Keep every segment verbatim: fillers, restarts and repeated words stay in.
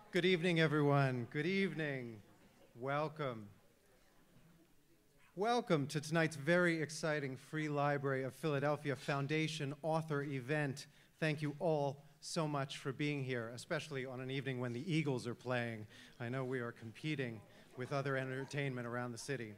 Good evening, everyone. Good evening. Welcome. Welcome to tonight's very exciting Free Library of Philadelphia Foundation author event. Thank you all so much for being here, especially on an evening when the Eagles are playing. I know we are competing with other entertainment around the city.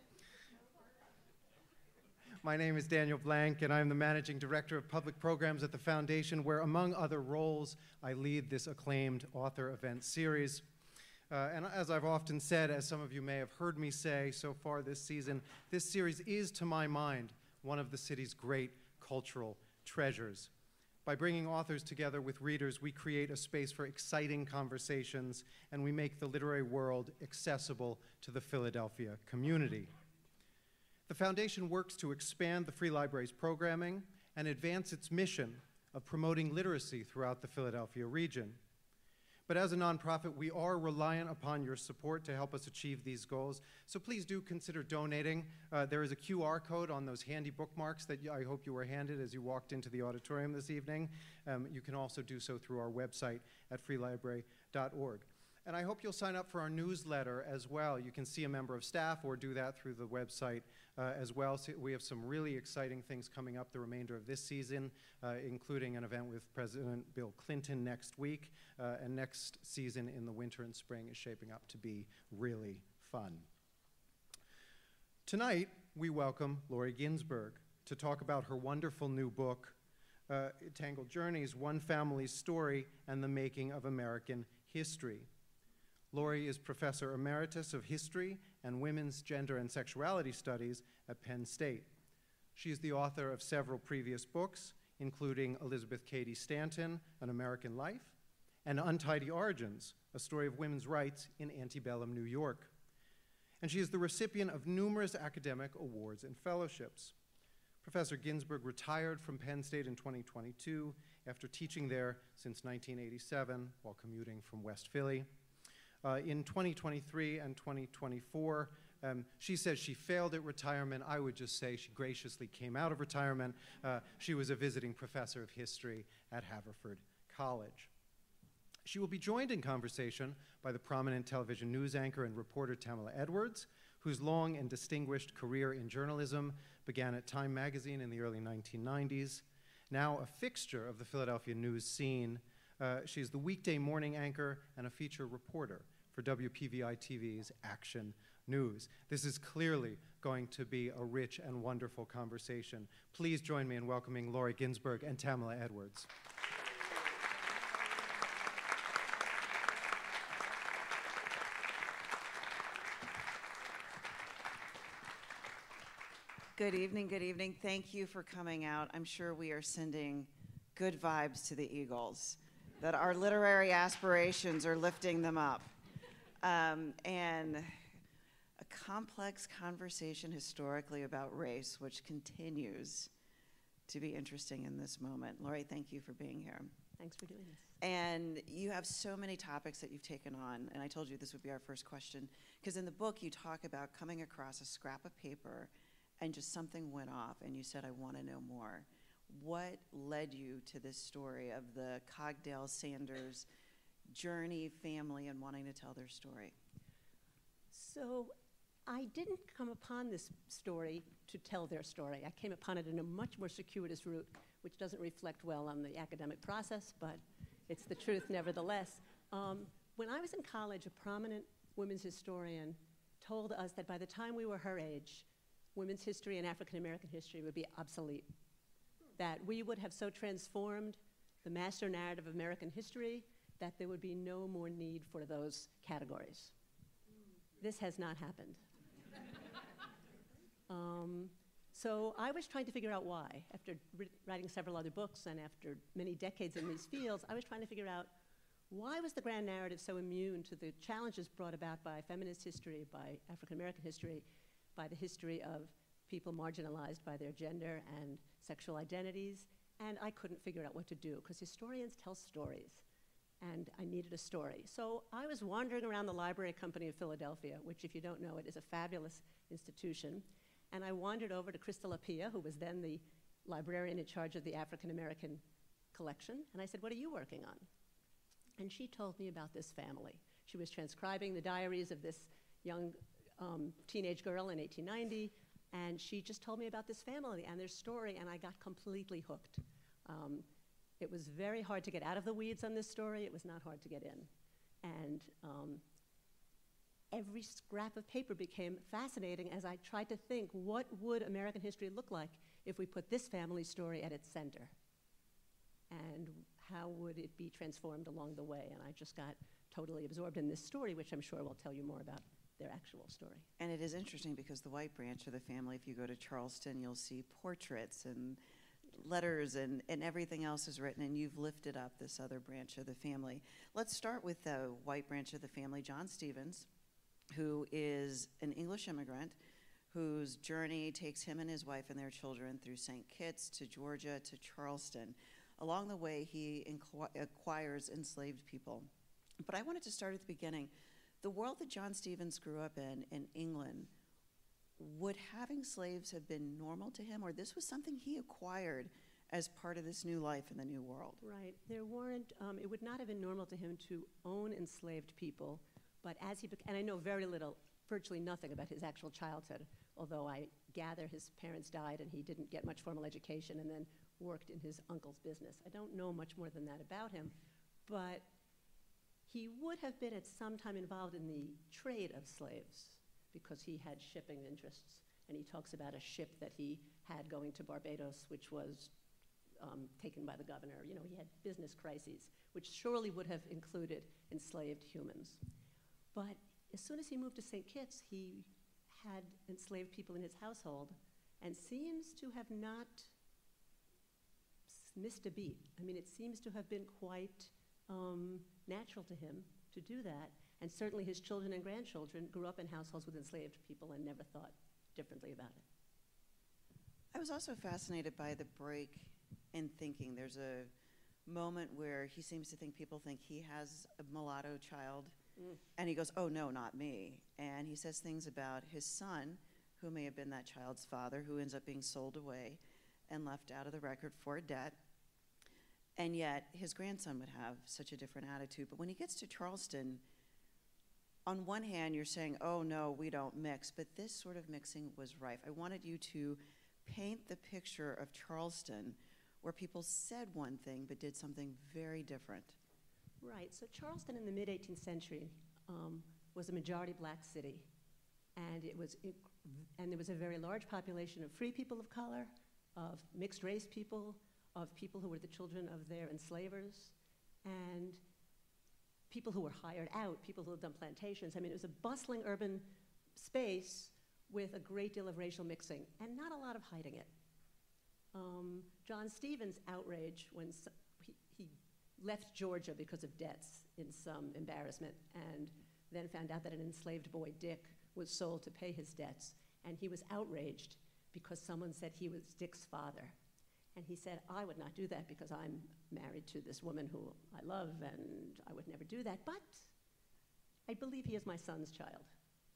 My name is Daniel Blank, and I'm the Managing Director of Public Programs at the Foundation, where, among other roles, I lead this acclaimed author event series. Uh, and as I've often said, as some of you may have heard me say so far this season, this series is, to my mind, one of the city's great cultural treasures. By bringing authors together with readers, we create a space for exciting conversations, and we make the literary world accessible to the Philadelphia community. The Foundation works to expand the Free Library's programming and advance its mission of promoting literacy throughout the Philadelphia region. But as a nonprofit, we are reliant upon your support to help us achieve these goals, so please do consider donating. Uh, there is a Q R code on those handy bookmarks that I hope you were handed as you walked into the auditorium this evening. Um, you can also do so through our website at free library dot org. And I hope you'll sign up for our newsletter as well. You can see a member of staff or do that through the website uh, as well. So we have some really exciting things coming up the remainder of this season, uh, including an event with President Bill Clinton next week. Uh, and next season in the winter and spring is shaping up to be really fun. Tonight, we welcome Laurie Ginsberg to talk about her wonderful new book, uh, Tangled Journeys, One Family's Story and the Making of American History. Laurie is Professor Emeritus of History and Women's Gender and Sexuality Studies at Penn State. She is the author of several previous books, including Elizabeth Cady Stanton, An American Life, and Untidy Origins, A Story of Women's Rights in Antebellum New York. And she is the recipient of numerous academic awards and fellowships. Professor Ginsberg retired from Penn State in twenty twenty-two after teaching there since nineteen eighty-seven while commuting from West Philly. Uh, in twenty twenty-three and twenty twenty-four, um, she says she failed at retirement. I would just say she graciously came out of retirement. Uh, she was a visiting professor of history at Haverford College. She will be joined in conversation by the prominent television news anchor and reporter Tamala Edwards, whose long and distinguished career in journalism began at Time magazine in the early nineteen nineties. Now a fixture of the Philadelphia news scene, uh, she's the weekday morning anchor and a feature reporter for W P V I T V's Action News. This is clearly going to be a rich and wonderful conversation. Please join me in welcoming Laurie Ginsberg and Tamala Edwards. Good evening, good evening. Thank you for coming out. I'm sure we are sending good vibes to the Eagles, that our literary aspirations are lifting them up. Um, and a complex conversation historically about race, which continues to be interesting in this moment. Laurie, thank you for being here. Thanks for doing this. And you have so many topics that you've taken on, and I told you this would be our first question, because in the book you talk about coming across a scrap of paper and just something went off, and you said, I want to know more. What led you to this story of the Cogdell Sanders journey, family, and wanting to tell their story? So I didn't come upon this story to tell their story. I came upon it in a much more circuitous route, which doesn't reflect well on the academic process, but it's the truth nevertheless. Um, when I was in college, a prominent women's historian told us that by the time we were her age, women's history and African American history would be obsolete. That we would have so transformed the master narrative of American history that there would be no more need for those categories. This has not happened. um, so I was trying to figure out why. After writing several other books and after many decades in these fields, I was trying to figure out why was the grand narrative so immune to the challenges brought about by feminist history, by African American history, by the history of people marginalized by their gender and sexual identities, and I couldn't figure out what to do, because historians tell stories, and I needed a story. So I was wandering around the Library Company of Philadelphia, which, if you don't know it, is a fabulous institution, and I wandered over to Crystal Appiah, who was then the librarian in charge of the African American collection, and I said, what are you working on? And she told me about this family. She was transcribing the diaries of this young um, teenage girl in eighteen ninety, and she just told me about this family and their story, and I got completely hooked. Um, it was very hard to get out of the weeds on this story. It was not hard to get in. And um, every scrap of paper became fascinating as I tried to think, what would American history look like if we put this family story at its center? And how would it be transformed along the way? And I just got totally absorbed in this story, which I'm sure will tell you more about their actual story. And it is interesting because the white branch of the family, if you go to Charleston, you'll see portraits and letters and, and everything else is written, and you've lifted up this other branch of the family. Let's start with the white branch of the family, John Stevens, who is an English immigrant whose journey takes him and his wife and their children through Saint Kitts to Georgia to Charleston. Along the way, he acquires enslaved people. But I wanted to start at the beginning. The world that John Stevens grew up in, in England, would having slaves have been normal to him, or this was something he acquired as part of this new life in the new world? Right. There weren't, um, it would not have been normal to him to own enslaved people, but as he, bec- and I know very little, virtually nothing about his actual childhood, although I gather his parents died and he didn't get much formal education and then worked in his uncle's business. I don't know much more than that about him, but he would have been at some time involved in the trade of slaves because he had shipping interests. And he talks about a ship that he had going to Barbados, which was um, taken by the governor. You know, he had business crises, which surely would have included enslaved humans. But as soon as he moved to Saint Kitts, he had enslaved people in his household and seems to have not missed a beat. I mean, it seems to have been quite um, natural to him to do that. And certainly his children and grandchildren grew up in households with enslaved people and never thought differently about it. I was also fascinated by the break in thinking. There's a moment where he seems to think people think he has a mulatto child, mm. and he goes, oh, no, not me. And he says things about his son, who may have been that child's father, who ends up being sold away and left out of the record for a debt. And yet his grandson would have such a different attitude. But when he gets to Charleston, on one hand, you're saying, oh, no, we don't mix, but this sort of mixing was rife. I wanted you to paint the picture of Charleston where people said one thing but did something very different. Right, so Charleston in the mid eighteenth century um, was a majority black city, and it was, it, and there was a very large population of free people of color, of mixed race people, of people who were the children of their enslavers, and people who were hired out, people who lived on plantations. I mean, it was a bustling urban space with a great deal of racial mixing and not a lot of hiding it. Um, John Stevens' outrage when so, he, he left Georgia because of debts in some embarrassment and then found out that an enslaved boy, Dick, was sold to pay his debts. And he was outraged because someone said he was Dick's father. And he said, I would not do that because I'm married to this woman who I love and I would never do that, but I believe he is my son's child.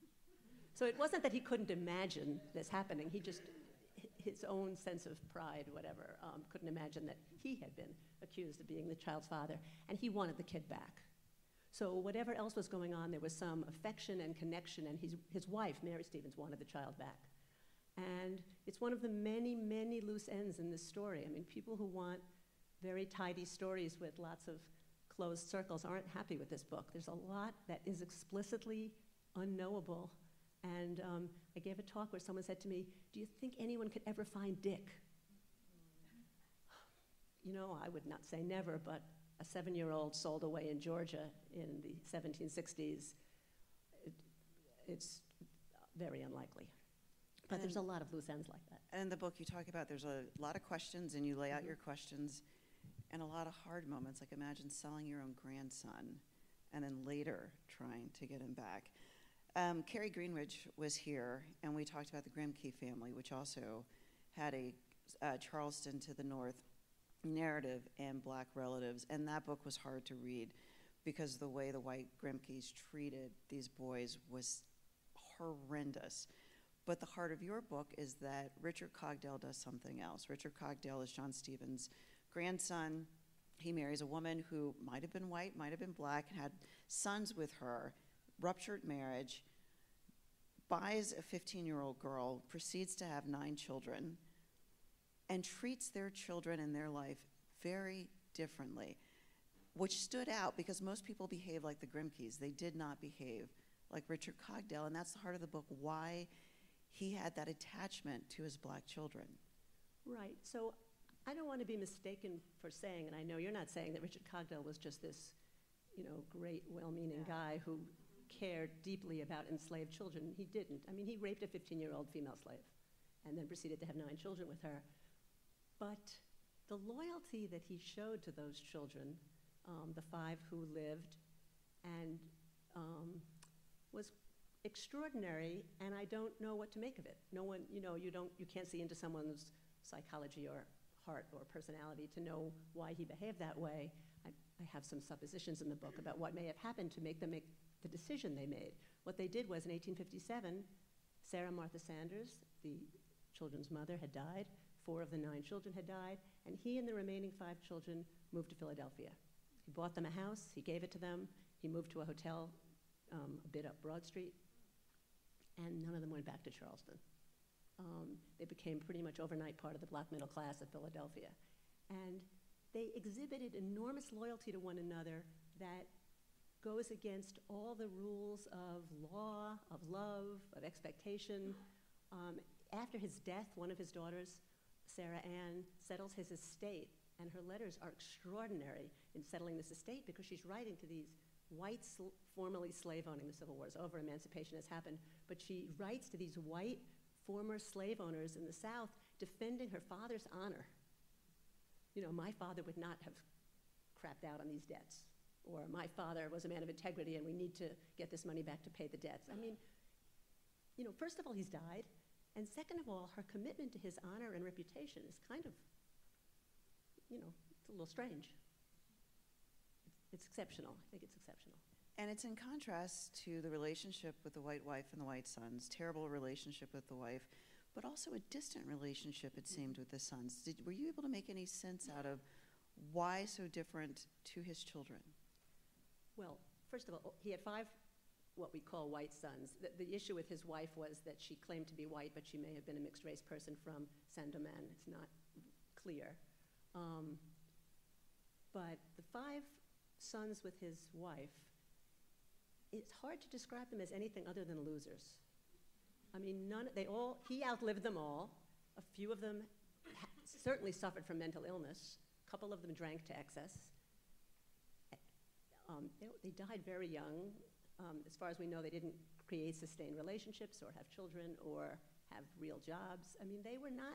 So it wasn't that he couldn't imagine this happening, he just, his own sense of pride, whatever, um, couldn't imagine that he had been accused of being the child's father, and he wanted the kid back. So whatever else was going on, there was some affection and connection, and his, his wife, Mary Stevens, wanted the child back. And it's one of the many, many loose ends in this story. I mean, people who want very tidy stories with lots of closed circles aren't happy with this book. There's a lot that is explicitly unknowable. And um, I gave a talk where someone said to me, do you think anyone could ever find Dick? You know, I would not say never, but a seven-year-old sold away in Georgia in the seventeen sixties, it, it's very unlikely. But And there's a lot of loose ends like that. And in the book you talk about there's a lot of questions and you lay out your questions and a lot of hard moments, like imagine selling your own grandson and then later trying to get him back. Um, Carrie Greenridge was here and we talked about the Grimke family, which also had a uh, Charleston to the north narrative and black relatives, and that book was hard to read because the way the white Grimkes treated these boys was horrendous. But the heart of your book is that Richard Cogdell does something else. Richard Cogdell is John Stevens' grandson. he marries a woman who might have been white, might have been black, and had sons with her, ruptured marriage, buys a fifteen-year-old girl, proceeds to have nine children, and treats their children and their life very differently, which stood out because most people behave like the Grimkes. They did not behave like Richard Cogdell, and that's the heart of the book, why he had that attachment to his black children. Right. So I don't want to be mistaken for saying, and I know you're not saying, that Richard Cogdell was just this, you know, great, well-meaning Yeah. guy who cared deeply about enslaved children. He didn't. I mean, he raped a fifteen-year-old female slave and then proceeded to have nine children with her. But the loyalty that he showed to those children, um, the five who lived, and um, was extraordinary, and I don't know what to make of it. No one, you know, you don't, you can't see into someone's psychology or heart or personality to know why he behaved that way. I, I have some suppositions in the book about what may have happened to make them make the decision they made. What they did was, in eighteen fifty-seven, Sarah Martha Sanders, the children's mother, had died. Four of the nine children had died, and he and the remaining five children moved to Philadelphia. He bought them a house, he gave it to them, he moved to a hotel um, a bit up Broad Street, and none of them went back to Charleston. Um, they became pretty much overnight part of the black middle class of Philadelphia. And they exhibited enormous loyalty to one another that goes against all the rules of law, of love, of expectation. Um, after his death, one of his daughters, Sarah Ann, settles his estate, and her letters are extraordinary in settling this estate because she's writing to these white, sl formerly slave owning, the Civil War is over, emancipation has happened, but she writes to these white former slave owners in the South defending her father's honor. You know, my father would not have crapped out on these debts, or my father was a man of integrity and we need to get this money back to pay the debts. I mean, you know, first of all, he's died, and second of all, her commitment to his honor and reputation is kind of, you know, it's a little strange. It's, it's exceptional. I think it's exceptional. And it's in contrast to the relationship with the white wife and the white sons, terrible relationship with the wife, but also a distant relationship, it seemed, with the sons. Did, were you able to make any sense out of why so different to his children? Well, first of all, he had five what we call white sons. The, the issue with his wife was that she claimed to be white, but she may have been a mixed race person from Saint-Domingue. It's not clear. Um, but the five sons with his wife, it's hard to describe them as anything other than losers. I mean, none, they all, he outlived them all. A few of them ha certainly suffered from mental illness. A couple of them drank to excess. Um, they, they died very young. Um, as far as we know, they didn't create sustained relationships or have children or have real jobs. I mean, they were not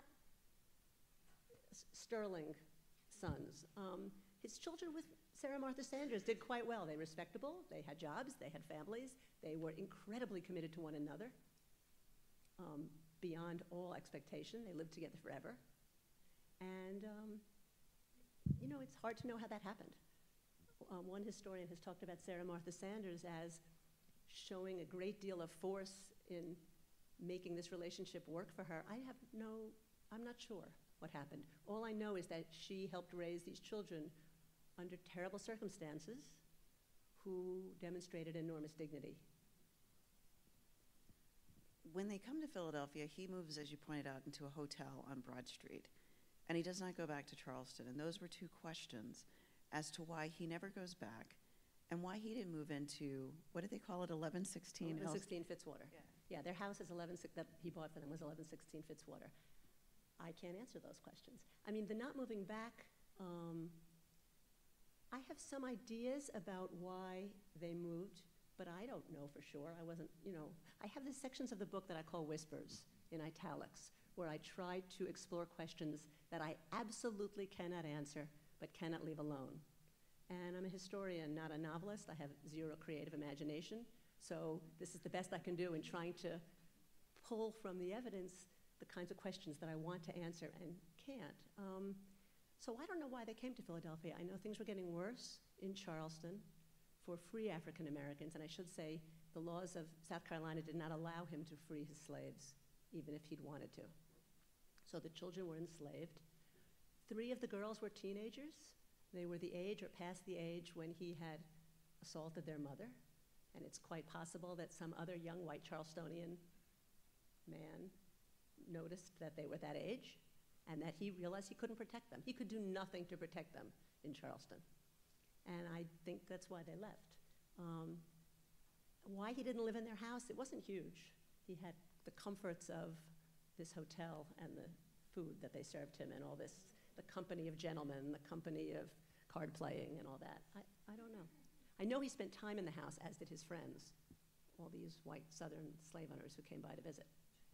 sterling sons. Um, his children with Sarah Martha Sanders did quite well. They were respectable, they had jobs, they had families, they were incredibly committed to one another, um, beyond all expectation. They lived together forever. And, um, you know, it's hard to know how that happened. Um, one historian has talked about Sarah Martha Sanders as showing a great deal of force in making this relationship work for her. I have no, I'm not sure what happened. All I know is that she helped raise these children under terrible circumstances who demonstrated enormous dignity. When they come to Philadelphia, he moves, as you pointed out, into a hotel on Broad Street, and he does not go back to Charleston. And those were two questions as to why he never goes back and why he didn't move into, what did they call it, eleven sixteen? eleven sixteen Fitzwater. Yeah, yeah, their house is eleven, that he bought for them was eleven sixteen Fitzwater. I can't answer those questions. I mean, the not moving back, um, I have some ideas about why they moved, but I don't know for sure. I wasn't, you know, I have the sections of the book that I call whispers in italics, where I try to explore questions that I absolutely cannot answer, but cannot leave alone. And I'm a historian, not a novelist. I have zero creative imagination. So this is the best I can do in trying to pull from the evidence the kinds of questions that I want to answer and can't. Um, so I don't know why they came to Philadelphia. I know things were getting worse in Charleston for free African Americans, and I should say the laws of South Carolina did not allow him to free his slaves, even if he'd wanted to. So the children were enslaved. Three of the girls were teenagers. They were the age or past the age when he had assaulted their mother, and it's quite possible that some other young white Charlestonian man noticed that they were that age and that he realized he couldn't protect them. He could do nothing to protect them in Charleston. And I think that's why they left. Um, why he didn't live in their house, it wasn't huge. He had the comforts of this hotel and the food that they served him and all this, the company of gentlemen, the company of card playing and all that. I, I don't know. I know he spent time in the house, as did his friends, all these white Southern slave owners who came by to visit.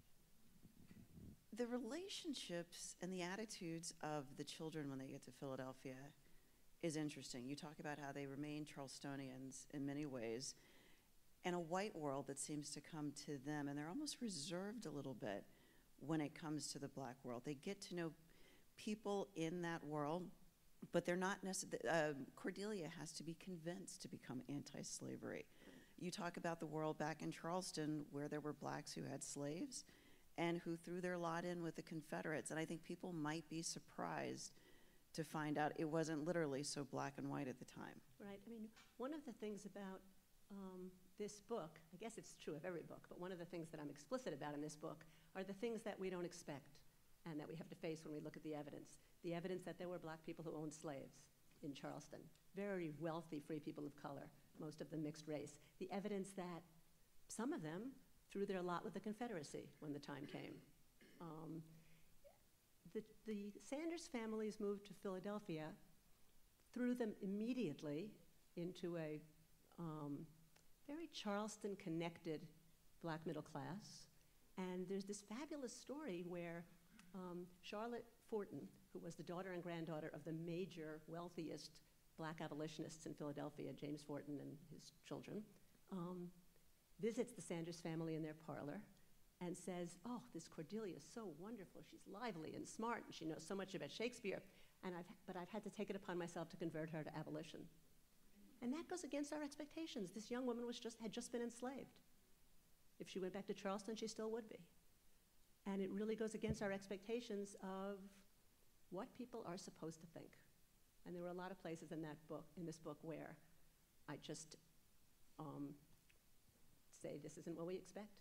The relationships and the attitudes of the children when they get to Philadelphia is interesting. You talk about how they remain Charlestonians in many ways, and a white world that seems to come to them, and they're almost reserved a little bit when it comes to the black world. They get to know people in that world, but they're not necessarily, uh, Cordelia has to be convinced to become anti-slavery. You talk about the world back in Charleston where there were blacks who had slaves and who threw their lot in with the Confederates, and I think people might be surprised to find out it wasn't literally so black and white at the time. Right. I mean, one of the things about um, this book, I guess it's true of every book, but one of the things that I'm explicit about in this book are the things that we don't expect and that we have to face when we look at the evidence. The evidence that there were black people who owned slaves in Charleston, very wealthy free people of color, most of them mixed race. The evidence that some of them threw their lot with the Confederacy when the time came. Um, the, the Sanders families moved to Philadelphia, threw them immediately into a um, very Charleston-connected black middle class. And there's this fabulous story where um, Charlotte Forten, who was the daughter and granddaughter of the major, wealthiest black abolitionists in Philadelphia, James Forten and his children, um, visits the Sanders family in their parlor and says, oh, this Cordelia is so wonderful. She's lively and smart, and she knows so much about Shakespeare, and I've, but I've had to take it upon myself to convert her to abolition. And that goes against our expectations. This young woman was just, had just been enslaved. If she went back to Charleston, she still would be. And it really goes against our expectations of what people are supposed to think. And there were a lot of places in that book, in this book, where I just um, say this isn't what we expect.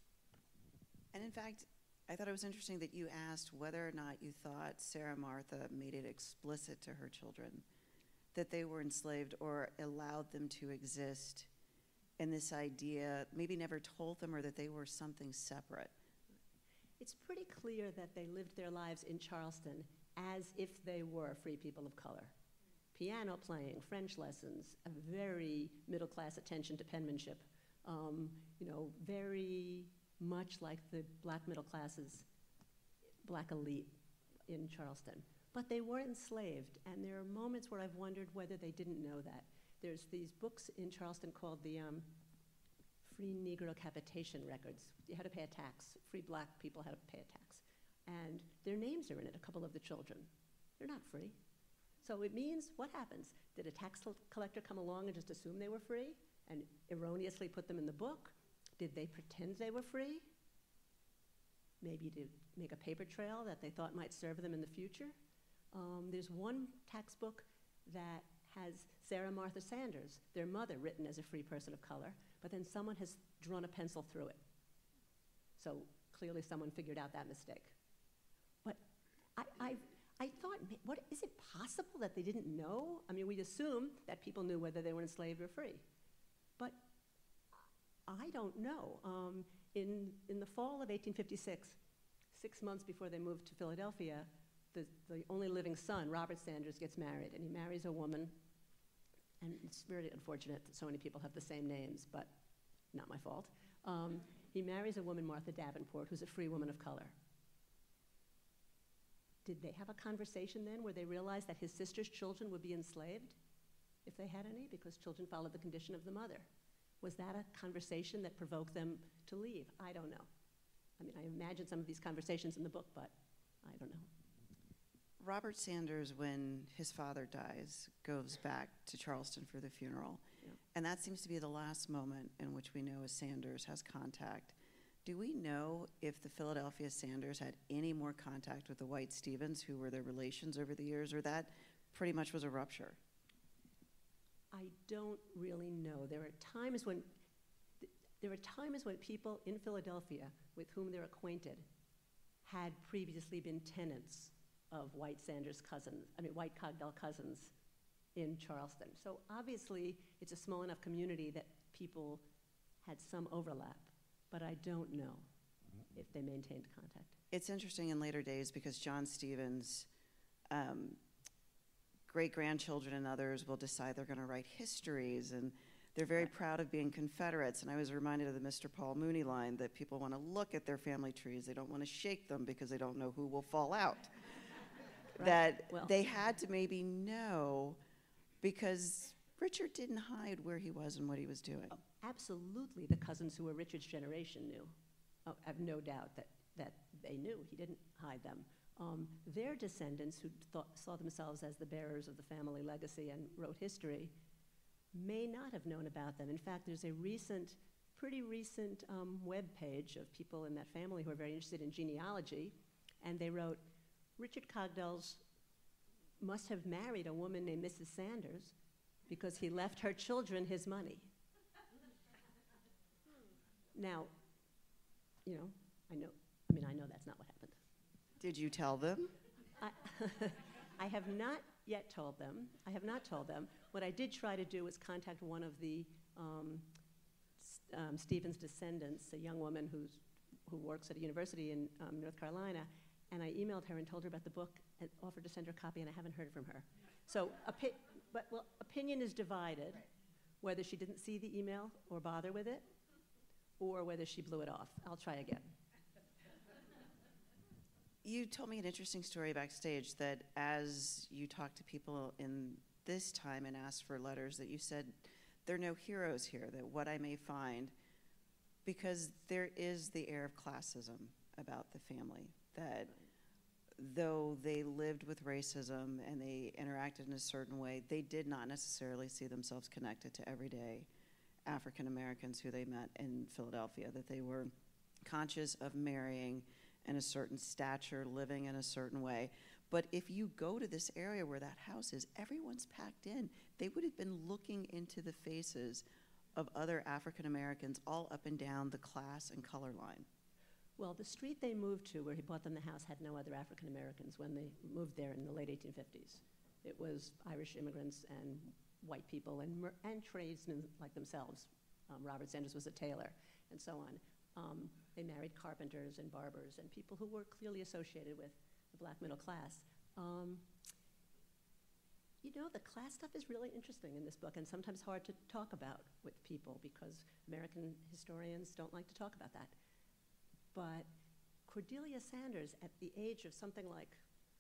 And in fact, I thought it was interesting that you asked whether or not you thought Sarah Martha made it explicit to her children that they were enslaved or allowed them to exist, and this idea maybe never told them or that they were something separate. It's pretty clear that they lived their lives in Charleston as if they were free people of color. Piano playing, French lessons, a very middle-class attention to penmanship, um, you know, very much like the black middle classes, black elite in Charleston. But they were enslaved, and there are moments where I've wondered whether they didn't know that. There's these books in Charleston called the um, Free Negro Capitation Records. You had to pay a tax. Free black people had to pay a tax. And their names are in it, a couple of the children. They're not free. So it means, what happens? Did a tax collector come along and just assume they were free and erroneously put them in the book? Did they pretend they were free? Maybe to make a paper trail that they thought might serve them in the future? Um, there's one tax book that has Sarah Martha Sanders, their mother, written as a free person of color, but then someone has drawn a pencil through it. So clearly someone figured out that mistake. But I, I, I thought, what, is it possible that they didn't know? I mean, we assume that people knew whether they were enslaved or free. But I don't know. Um, in, in the fall of eighteen fifty-six, six months before they moved to Philadelphia, the, the only living son, Robert Sanders, gets married, and he marries a woman, and it's very unfortunate that so many people have the same names, but not my fault. Um, he marries a woman, Martha Davenport, who's a free woman of color. Did they have a conversation then where they realized that his sister's children would be enslaved, if they had any, because children followed the condition of the mother? Was that a conversation that provoked them to leave? I don't know. I mean, I imagine some of these conversations in the book, but I don't know. Robert Sanders, when his father dies, goes back to Charleston for the funeral. Yeah. And that seems to be the last moment in which we know a Sanders has contact. Do we know if the Philadelphia Sanders had any more contact with the white Stevens, who were their relations over the years, or that pretty much was a rupture? I don't really know. There are times when th- there are times when people in Philadelphia with whom they're acquainted had previously been tenants of White Sanders cousins, I mean White Cogdell cousins in Charleston. So obviously it's a small enough community that people had some overlap, but I don't know if they maintained contact. It's interesting in later days because John Stevens' um, great-grandchildren and others will decide they're going to write histories, and they're very Right. proud of being Confederates. And I was reminded of the Mister Paul Mooney line that people want to look at their family trees. They don't want to shake them because they don't know who will fall out. Right. That Well- they had to maybe know because Richard didn't hide where he was and what he was doing. Oh, absolutely, the cousins who were Richard's generation knew. Oh, I have no doubt that, that they knew. He didn't hide them. Um, their descendants, who thought, saw themselves as the bearers of the family legacy and wrote history, may not have known about them. In fact, there's a recent, pretty recent um, web page of people in that family who are very interested in genealogy, and they wrote, Richard Cogdell's must have married a woman named Missus Sanders because he left her children his money. Now, you know, I know, I mean, I know that's not what happened. Did you tell them? I, I have not yet told them. I have not told them. What I did try to do was contact one of the um, S- um, Stevens' descendants, a young woman who's, who works at a university in um, North Carolina, and I emailed her and told her about the book and offered to send her a copy, and I haven't heard from her. So, opi- but well, opinion is divided, whether she didn't see the email or bother with it, or whether she blew it off. I'll try again. You told me an interesting story backstage that as you talked to people in this time and asked for letters, that you said, there are no heroes here, that what I may find, because there is the air of classism about the family, that though they lived with racism and they interacted in a certain way, they did not necessarily see themselves connected to everyday African Americans who they met in Philadelphia, that they were conscious of marrying in a certain stature, living in a certain way. But if you go to this area where that house is, everyone's packed in. They would have been looking into the faces of other African Americans all up and down the class and color line. Well, the street they moved to, where he bought them the house, had no other African Americans when they moved there in the late eighteen fifties. It was Irish immigrants and white people and, mer- and tradesmen like themselves. Um, Robert Sanders was a tailor, and so on. Um, they married carpenters and barbers and people who were clearly associated with the black middle class. Um, you know, the class stuff is really interesting in this book and sometimes hard to talk about with people because American historians don't like to talk about that. But Cordelia Sanders, at the age of something like,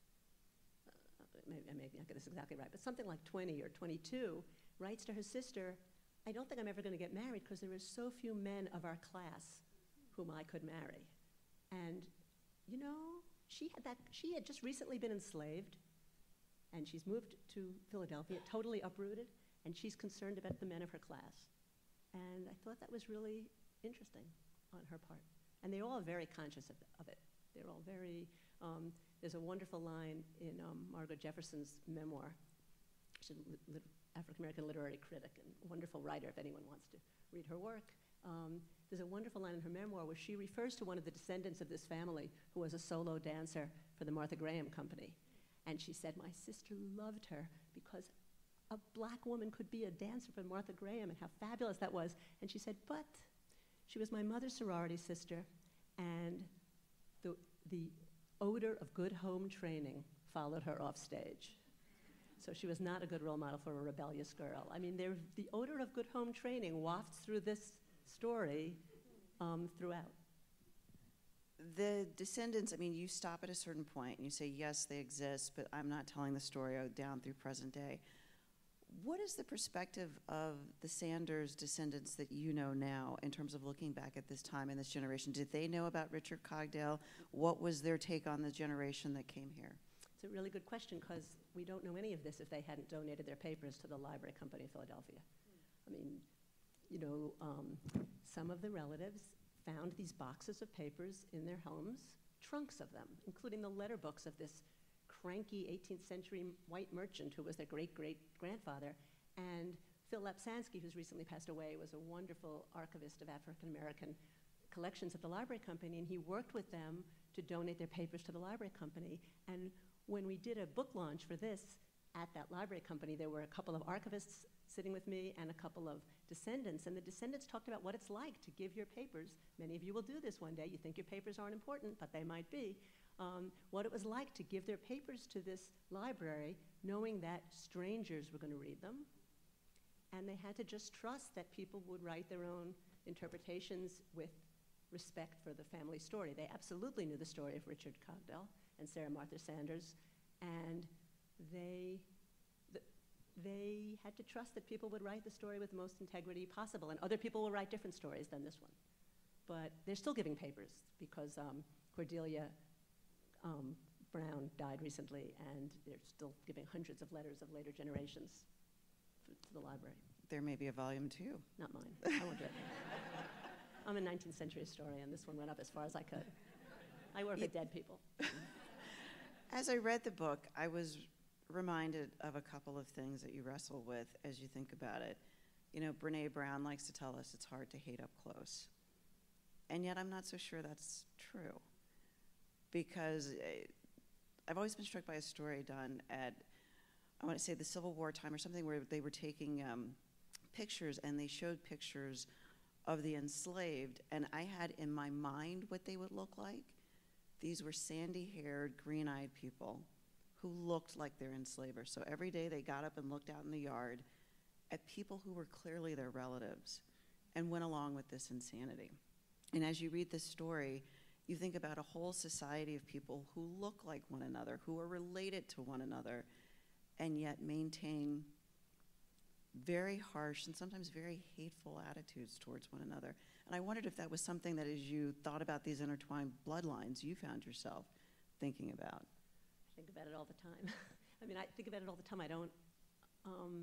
uh, maybe, I may not get this exactly right, but something like twenty or twenty-two, writes to her sister, I don't think I'm ever going to get married because there are so few men of our class whom I could marry. And, you know, she had that, she had just recently been enslaved, and she's moved to Philadelphia, totally uprooted, and she's concerned about the men of her class. And I thought that was really interesting on her part. And they're all very conscious of, of it. They're all very, um, there's a wonderful line in um, Margaret Jefferson's memoir. She's a li- African-American literary critic and a wonderful writer if anyone wants to read her work. Um, there's a wonderful line in her memoir where she refers to one of the descendants of this family who was a solo dancer for the Martha Graham Company. And she said, my sister loved her because a black woman could be a dancer for Martha Graham and how fabulous that was. And she said, but she was my mother's sorority sister, and the, the odor of good home training followed her off stage. So she was not a good role model for a rebellious girl. I mean, there, the odor of good home training wafts through this story um, throughout. The descendants, I mean, you stop at a certain point and you say, yes, they exist, but I'm not telling the story down through present day. What is the perspective of the Sanders descendants that you know now in terms of looking back at this time and this generation? Did they know about Richard Cogdell? What was their take on the generation that came here? It's a really good question because we don't know any of this if they hadn't donated their papers to the Library Company of Philadelphia. I mean, you know, um, some of the relatives found these boxes of papers in their homes, trunks of them, including the letter books of this cranky eighteenth century white merchant who was their great-great-grandfather. And Phil Lapsansky, who's recently passed away, was a wonderful archivist of African-American collections at the Library Company, and he worked with them to donate their papers to the Library Company. And when we did a book launch for this at that Library Company, there were a couple of archivists sitting with me and a couple of descendants, and the descendants talked about what it's like to give your papers. Many of you will do this one day. You think your papers aren't important, but they might be. Um, what it was like to give their papers to this library, knowing that strangers were going to read them, and they had to just trust that people would write their own interpretations with respect for the family story. They absolutely knew the story of Richard Cogdell and Sarah Martha Sanders, and they, th they had to trust that people would write the story with the most integrity possible, and other people will write different stories than this one. But they're still giving papers because um, Cordelia um, Brown died recently, and they're still giving hundreds of letters of later generations to the library. There may be a volume two. Not mine. I won't do it. I'm a nineteenth century historian. This one went up as far as I could. I work with dead people. As I read the book, I was reminded of a couple of things that you wrestle with as you think about it. You know, Brene Brown likes to tell us it's hard to hate up close. And yet I'm not so sure that's true. Because uh, I've always been struck by a story done at, I want to say the Civil War time or something, where they were taking um, pictures, and they showed pictures of the enslaved, and I had in my mind what they would look like. These were sandy-haired, green-eyed people who looked like their enslavers. So every day they got up and looked out in the yard at people who were clearly their relatives and went along with this insanity. And as you read this story, you think about a whole society of people who look like one another, who are related to one another, and yet maintain very harsh and sometimes very hateful attitudes towards one another. And I wondered if that was something that, as you thought about these intertwined bloodlines, you found yourself thinking about. I think about it all the time. I mean, I think about it all the time. I don't, um,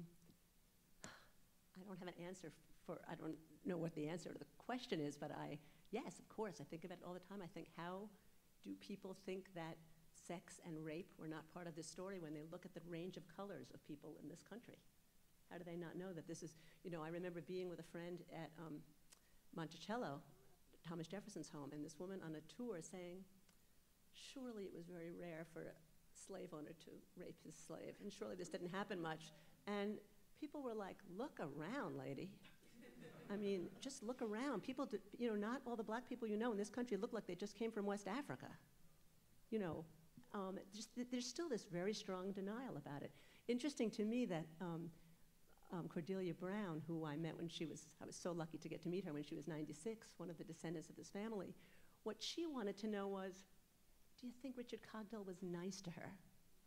I don't have an answer for, I don't know what the answer to the question is, but I, yes, of course, I think about it all the time. I think, how do people think that sex and rape were not part of this story when they look at the range of colors of people in this country? How do they not know that this is, you know, I remember being with a friend at um, Monticello, Thomas Jefferson's home, and this woman on a tour saying, surely it was very rare for a slave owner to rape his slave, and surely this didn't happen much. And people were like, look around, lady. I mean, just look around. People, do, you know, not all the black people you know in this country look like they just came from West Africa. You know, um, just, there's still this very strong denial about it. Interesting to me that um, Um, Cordelia Brown, who I met when she was, I was so lucky to get to meet her when she was ninety-six, one of the descendants of this family. What she wanted to know was, do you think Richard Cogdell was nice to her?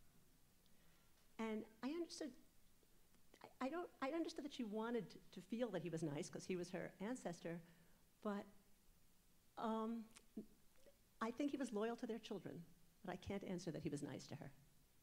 And I understood, I, I don't, I understood that she wanted to, to feel that he was nice because he was her ancestor, but um, I think he was loyal to their children, but I can't answer that he was nice to her.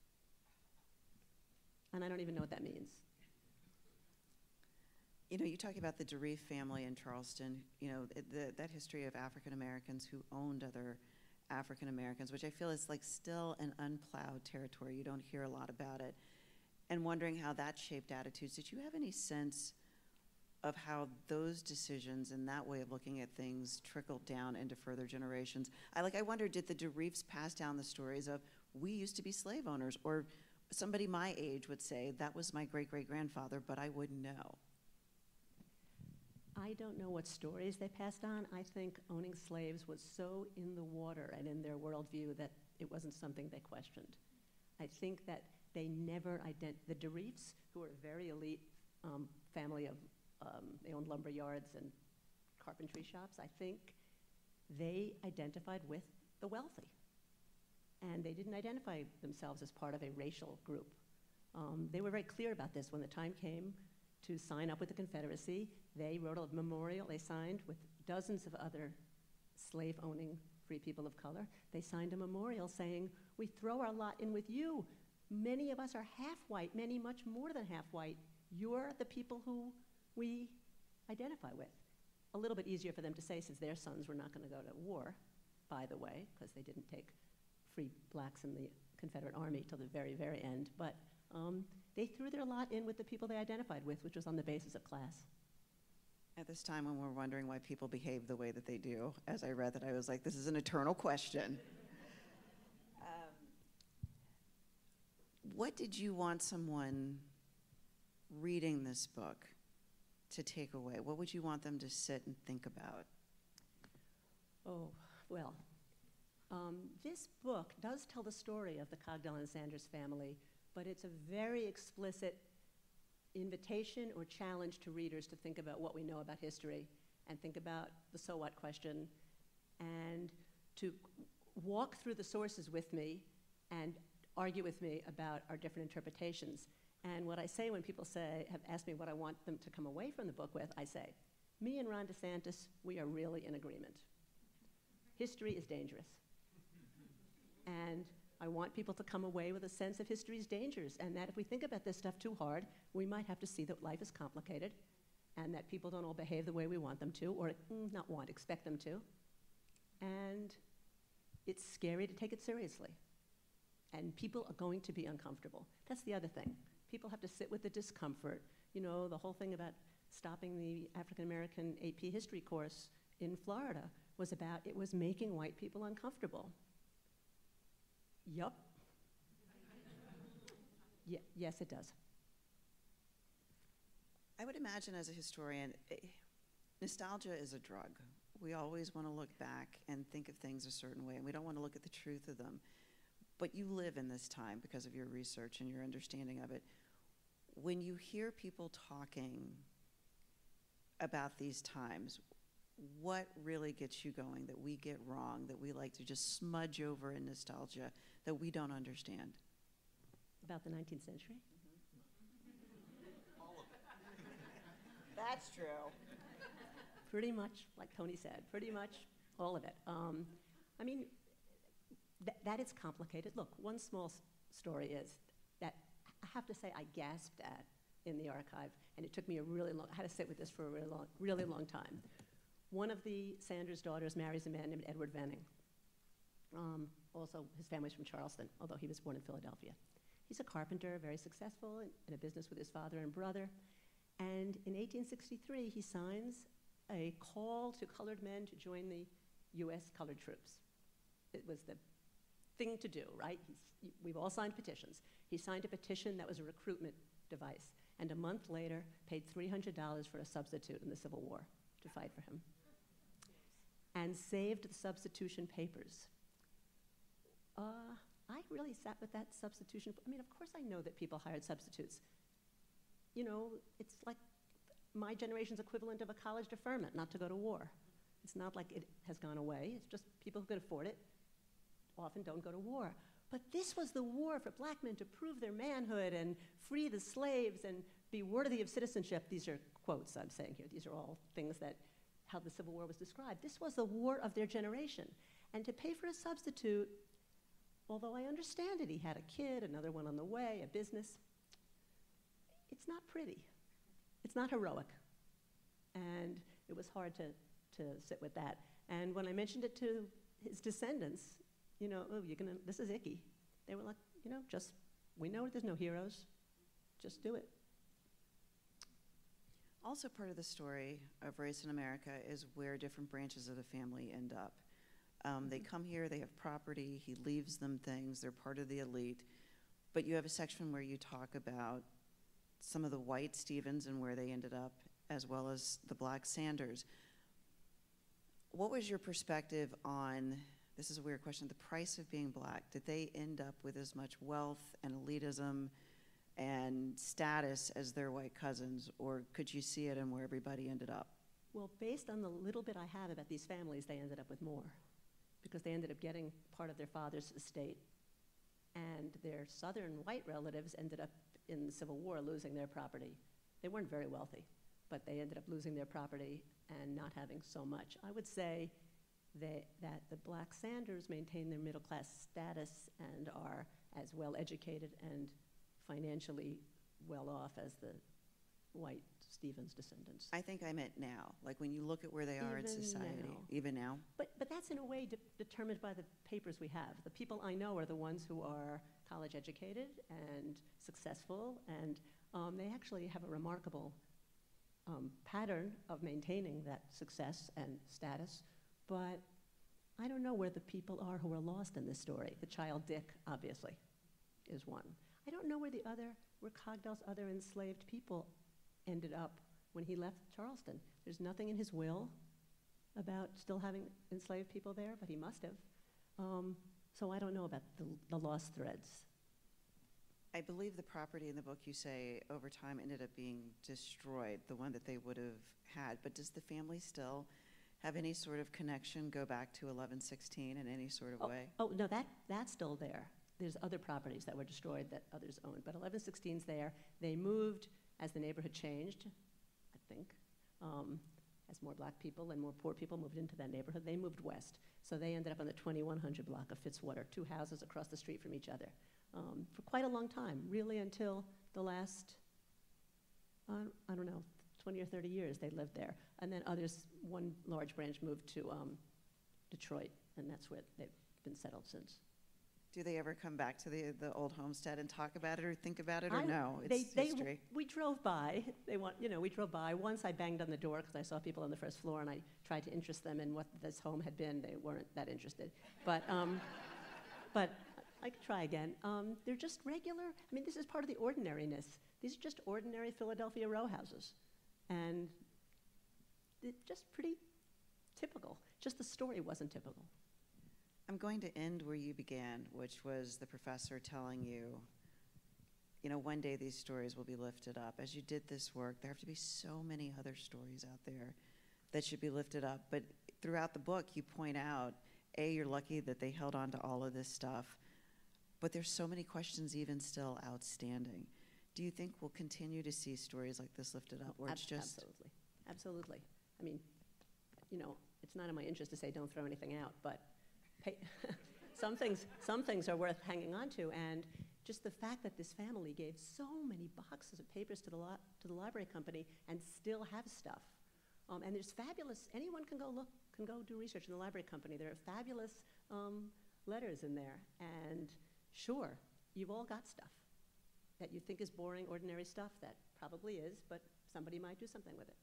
And I don't even know what that means. You know, you talk about the DeReef family in Charleston, you know, the, the, that history of African Americans who owned other African Americans, which I feel is like still an unplowed territory. You don't hear a lot about it. And wondering how that shaped attitudes. Did you have any sense of how those decisions and that way of looking at things trickled down into further generations? I like, I wonder, did the DeReefs pass down the stories of, we used to be slave owners, or somebody my age would say, that was my great-great-grandfather, but I wouldn't know? I don't know what stories they passed on. I think owning slaves was so in the water and in their worldview that it wasn't something they questioned. I think that they never ident- the DeReefs, who are a very elite um, family of, um, they owned lumber yards and carpentry shops, I think they identified with the wealthy. And they didn't identify themselves as part of a racial group. Um, they were very clear about this when the time came to sign up with the Confederacy. They wrote a memorial, they signed with dozens of other slave-owning free people of color. They signed a memorial saying, we throw our lot in with you. Many of us are half white, many much more than half white. You're the people who we identify with. A little bit easier for them to say since their sons were not going to go to war, by the way, because they didn't take free blacks in the Confederate Army till the very, very end. But um, they threw their lot in with the people they identified with, which was on the basis of class. At this time when we're wondering why people behave the way that they do, as I read that, I was like, this is an eternal question. um, what did you want someone reading this book to take away? What would you want them to sit and think about? Oh, well, um, this book does tell the story of the Cogdell and Sanders family, but it's a very explicit invitation or challenge to readers to think about what we know about history and think about the so what question and to walk through the sources with me and argue with me about our different interpretations. And what I say when people say, have asked me what I want them to come away from the book with, I say, me and Ron DeSantis, we are really in agreement. History is dangerous. And I want people to come away with a sense of history's dangers, and that if we think about this stuff too hard, we might have to see that life is complicated, and that people don't all behave the way we want them to, or mm, not want, expect them to. And it's scary to take it seriously. And people are going to be uncomfortable. That's the other thing. People have to sit with the discomfort. You know, the whole thing about stopping the African American A P history course in Florida was about, it was making white people uncomfortable. Yup. Ye yes, it does. I would imagine as a historian, eh, nostalgia is a drug. We always want to look back and think of things a certain way, and we don't want to look at the truth of them. But you live in this time because of your research and your understanding of it. When you hear people talking about these times, what really gets you going that we get wrong, that we like to just smudge over in nostalgia, that we don't understand? About the nineteenth century? Mm-hmm. All of it. That's true. Pretty much, like Tony said, pretty much all of it. Um, I mean, th that is complicated. Look, one small s story is that I have to say I gasped at in the archive, and it took me a really long, I had to sit with this for a really long, really long time. One of the Sanders daughters marries a man named Edward Venning. Um, also, his family's from Charleston, although he was born in Philadelphia. He's a carpenter, very successful in, in a business with his father and brother. And in eighteen sixty-three, he signs a call to colored men to join the U S colored troops. It was the thing to do, right? He's, we've all signed petitions. He signed a petition that was a recruitment device, and a month later paid three hundred dollars for a substitute in the Civil War to fight for him, and saved the substitution papers. Uh, I really sat with that substitution. I mean, of course I know that people hired substitutes. You know, it's like my generation's equivalent of a college deferment, not to go to war. It's not like it has gone away. It's just people who could afford it often don't go to war. But this was the war for black men to prove their manhood and free the slaves and be worthy of citizenship. These are quotes I'm saying here. These are all things that, how the Civil War was described. This was the war of their generation. And to pay for a substitute, although I understand it, he had a kid, another one on the way, a business, it's not pretty. It's not heroic. And it was hard to, to sit with that. And when I mentioned it to his descendants, you know, oh, you're gonna, this is icky. They were like, you know, just, we know there's no heroes, just do it. Also part of the story of Race in America is where different branches of the family end up. Um, mm-hmm. They come here, they have property, he leaves them things, they're part of the elite. But you have a section where you talk about some of the white Stevens and where they ended up, as well as the black Sanders. What was your perspective on, this is a weird question, the price of being black? Did they end up with as much wealth and elitism and status as their white cousins, or could you see it in where everybody ended up? Well, based on the little bit I have about these families, they ended up with more, because they ended up getting part of their father's estate, and their southern white relatives ended up in the Civil War losing their property. They weren't very wealthy, but they ended up losing their property and not having so much. I would say they, that the black Sanders maintain their middle class status and are as well educated and financially well off as the white Stephen's descendants. I think I meant now, like when you look at where they are in Even society, now. even now. But, but that's in a way de- determined by the papers we have. The people I know are the ones who are college educated and successful, and um, they actually have a remarkable um, pattern of maintaining that success and status. But I don't know where the people are who are lost in this story. The child Dick, obviously, is one. I don't know where the other, where Cogdell's other enslaved people ended up when he left Charleston. There's nothing in his will about still having enslaved people there, but he must have. Um, so I don't know about the, the lost threads. I believe the property in the book you say over time ended up being destroyed, the one that they would have had. But does the family still have any sort of connection, go back to eleven sixteen in any sort of Oh, way? oh, no, that, that's still there. There's other properties that were destroyed that others owned, but eleven sixteen's there. They moved as the neighborhood changed, I think. Um, as more black people and more poor people moved into that neighborhood, they moved west. So they ended up on the twenty-one hundred block of Fitzwater, two houses across the street from each other, um, for quite a long time, really until the last, uh, I don't know, twenty or thirty years they lived there. And then others, one large branch moved to um, Detroit, and that's where they've been settled since. Do they ever come back to the, the old homestead and talk about it or think about it, or I- no? They, It's they, history. we drove by. They want, you know, we drove by. Once I banged on the door because I saw people on the first floor, and I tried to interest them in what this home had been. They weren't that interested, but, um, but I could try again. Um, they're just regular. I mean, this is part of the ordinariness. These are just ordinary Philadelphia row houses, and they're just pretty typical. Just the story wasn't typical. I'm going to end where you began, which was the professor telling you, you know, one day these stories will be lifted up. As you did this work, there have to be so many other stories out there that should be lifted up. But throughout the book, you point out, A, you're lucky that they held on to all of this stuff, but there's so many questions even still outstanding. Do you think we'll continue to see stories like this lifted up, or Ab- it's just... Absolutely, absolutely. I mean, you know, it's not in my interest to say don't throw anything out, but pay some things, some things are worth hanging on to, and just the fact that this family gave so many boxes of papers to the li- to the library company and still have stuff. Um, and there's fabulous, anyone can go look, can go do research in the library company. There are fabulous um, letters in there, and sure, you've all got stuff that you think is boring, ordinary stuff that probably is, but somebody might do something with it.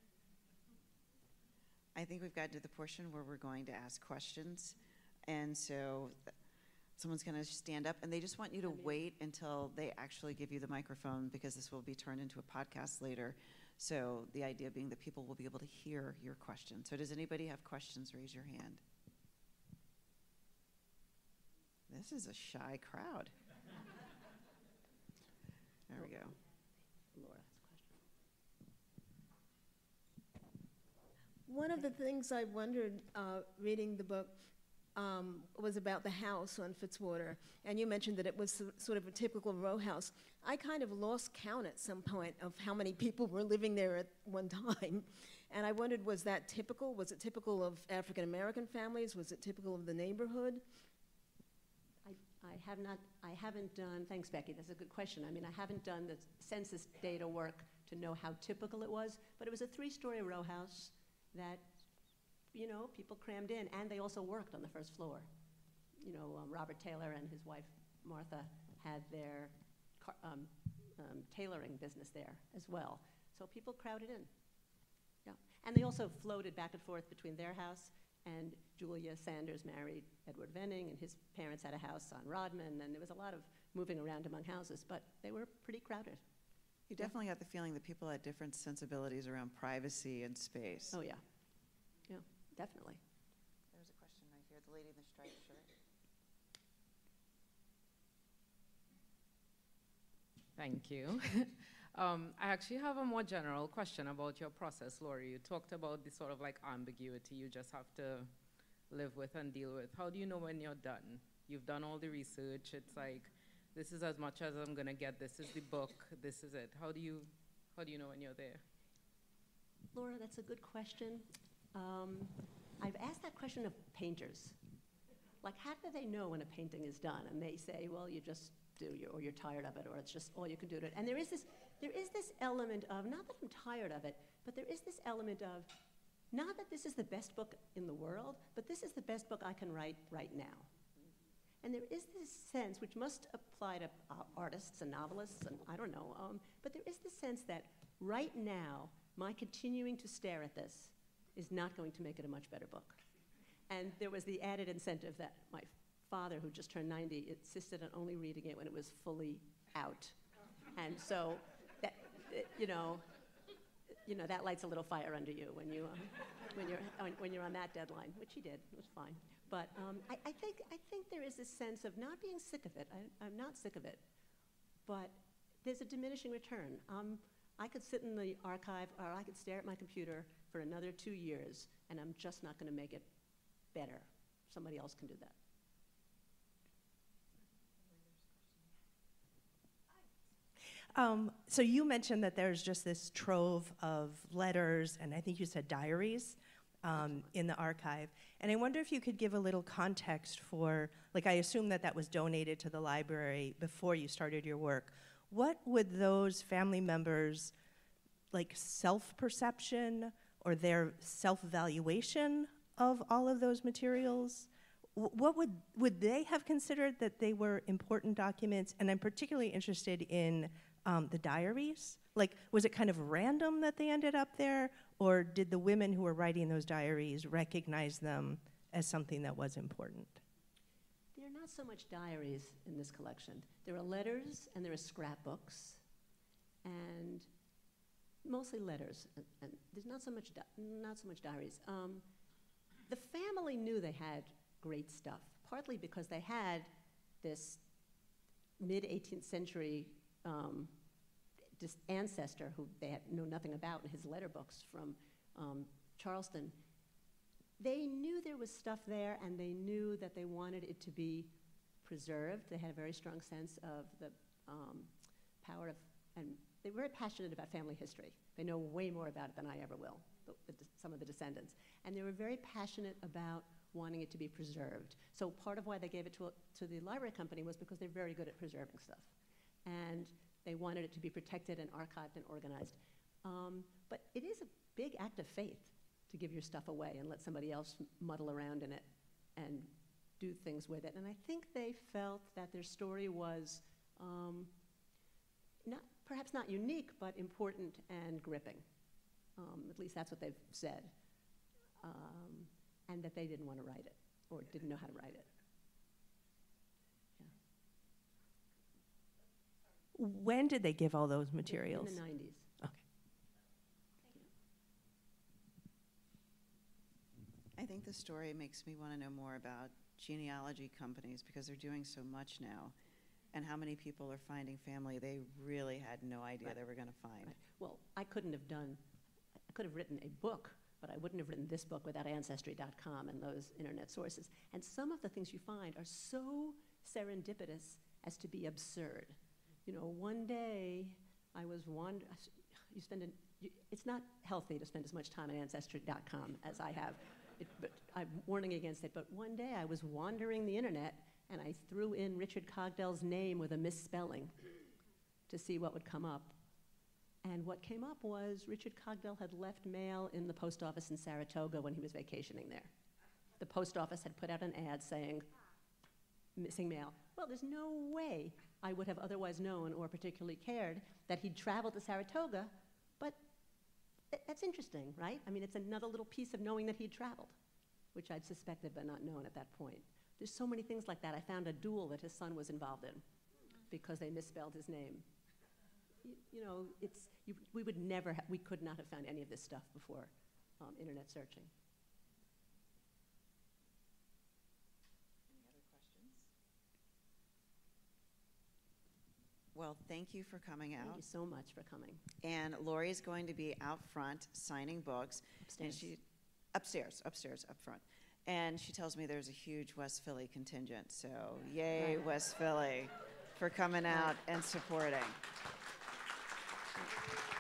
I think we've gotten to the portion where we're going to ask questions. And so th- someone's going to stand up, and they just want you to I mean- wait until they actually give you the microphone, because this will be turned into a podcast later. So the idea being that people will be able to hear your question. So does anybody have questions? Raise your hand. This is a shy crowd. There we go. Laura has a question. One of the things I wondered, uh, reading the book, um, was about the house on Fitzwater, and you mentioned that it was so- sort of a typical row house. I kind of lost count at some point of how many people were living there at one time, and I wondered, was that typical? Was it typical of African-American families? Was it typical of the neighborhood? I, I have not, I haven't done, thanks Becky, that's a good question. I mean, I haven't done the census data work to know how typical it was, but it was a three-story row house that, you know, people crammed in, and they also worked on the first floor. You know, um, Robert Taylor and his wife Martha had their car, um, um, tailoring business there as well. So people crowded in. Yeah, and they also floated back and forth between their house, and Julia Sanders married Edward Venning, and his parents had a house on Rodman, and there was a lot of moving around among houses, but they were pretty crowded. You definitely got the feeling that people had different sensibilities around privacy and space. Oh, yeah. Yeah, definitely. There's a question right here, the lady in the striped shirt. Thank you. um, I actually have a more general question about your process, Lori. You talked about the sort of like ambiguity you just have to live with and deal with. How do you know when you're done? You've done all the research. It's like, this is as much as I'm gonna get. This is the book. This is it. How do you, how do you know when you're there? Laura, that's a good question. Um, I've asked that question of painters. Like, how do they know when a painting is done? And they say, well, you just do, you, or you're tired of it, or it's just all you can do to it. And there is this, there is this element of, not that I'm tired of it, but there is this element of, not that this is the best book in the world, but this is the best book I can write right now. And there is this sense, which must apply to uh, artists and novelists, and I don't know, um, but there is this sense that right now, my continuing to stare at this is not going to make it a much better book. And there was the added incentive that my father, who just turned ninety, insisted on only reading it when it was fully out. And so, that, it, you know, you know, that lights a little fire under you when, you, uh, when, you're, on, when you're on that deadline, which he did. It was fine. But um, I, I, think, I think there is this sense of not being sick of it. I, I'm not sick of it. But there's a diminishing return. Um, I could sit in the archive, or I could stare at my computer for another two years, and I'm just not going to make it better. Somebody else can do that. Um, so you mentioned that there's just this trove of letters, and I think you said diaries, um, in the archive. And I wonder if you could give a little context for, like I assume that that was donated to the library before you started your work. What would those family members, like self-perception or their self-evaluation of all of those materials, what would, would they have considered that they were important documents? And I'm particularly interested in um, the diaries. Like, was it kind of random that they ended up there? Or did the women who were writing those diaries recognize them as something that was important? There are not so much diaries in this collection. There are letters and there are scrapbooks, and mostly letters. And, and there's not so much, di- not so much diaries. Um, the family knew they had great stuff, partly because they had this mid-eighteenth century um, this ancestor who they had know nothing about in his letter books from um, Charleston. They knew there was stuff there, and they knew that they wanted it to be preserved. They had a very strong sense of the um, power of, and they were very passionate about family history. They know way more about it than I ever will, the, the, some of the descendants. And they were very passionate about wanting it to be preserved. So part of why they gave it to, a, to the library company was because they're very good at preserving stuff. And they wanted it to be protected and archived and organized. Um, but it is a big act of faith to give your stuff away and let somebody else muddle around in it and do things with it. And I think they felt that their story was um, not, perhaps not unique, but important and gripping. Um, at least that's what they've said. Um, and that they didn't want to write it, or didn't know how to write it. Yeah. When did they give all those materials? In the nineties. Okay. I think the story makes me want to know more about genealogy companies, because they're doing so much now, and how many people are finding family they really had no idea Right. they were going to find. Right. Well, I couldn't have done, I could have written a book, but I wouldn't have written this book without Ancestry dot com and those internet sources. And some of the things you find are so serendipitous as to be absurd. You know, one day I was wandering, you spend an, you, it's not healthy to spend as much time on Ancestry dot com as I have, it, but I'm warning against it. But one day I was wandering the internet and I threw in Richard Cogdell's name with a misspelling to see what would come up. And what came up was Richard Cogdell had left mail in the post office in Saratoga when he was vacationing there. The post office had put out an ad saying, missing mail. Well, there's no way I would have otherwise known or particularly cared that he'd traveled to Saratoga, but th- that's interesting, right? I mean, it's another little piece of knowing that he'd traveled, which I'd suspected but not known at that point. There's so many things like that. I found a duel that his son was involved in because they misspelled his name. You, you know, it's, you, we would never, ha- we could not have found any of this stuff before um, internet searching. Any other questions? Well, thank you for coming out. Thank you so much for coming. And Lori is going to be out front signing books. Upstairs. And she, upstairs, upstairs, up front. And she tells me there's a huge West Philly contingent. So yay, West Philly, for coming out and supporting.